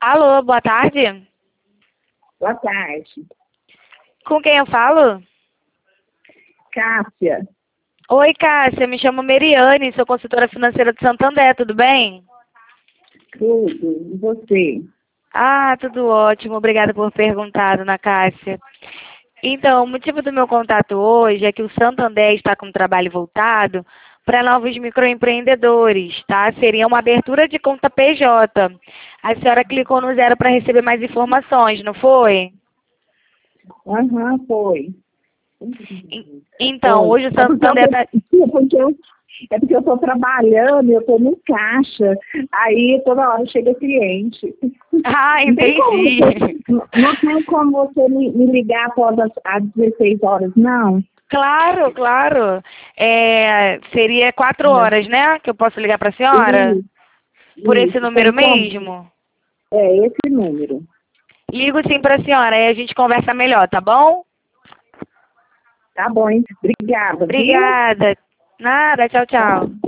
Alô, boa tarde. Boa tarde. Com quem eu falo? Cássia, Oi, Cássia, me chamo Meriane, sou consultora financeira do Santander, tudo bem? tudo. E você? Ah, tudo ótimo, obrigada por perguntar, dona Cássia. Então, o motivo do meu contato hoje é que o Santander está com um trabalho voltado para novos microempreendedores, tá? Seria uma abertura de conta PJ. A senhora clicou no zero para receber mais informações, não foi? Aham, foi. Então, Foi. hoje o Santander está... É porque eu estou trabalhando, eu estou no caixa, aí toda hora chega cliente. Ah, Não tem como entendi. você me ligar após as 16 horas, não? Claro, claro. Seria 4 horas, né? Que eu posso ligar para a senhora? Isso, Por esse isso. número Tem como? mesmo? É esse número. Ligo sim para a senhora, aí a gente conversa melhor, tá bom? Tá bom, hein? Obrigada, viu? Obrigada. Nada, tchau, Tá tchau. bom.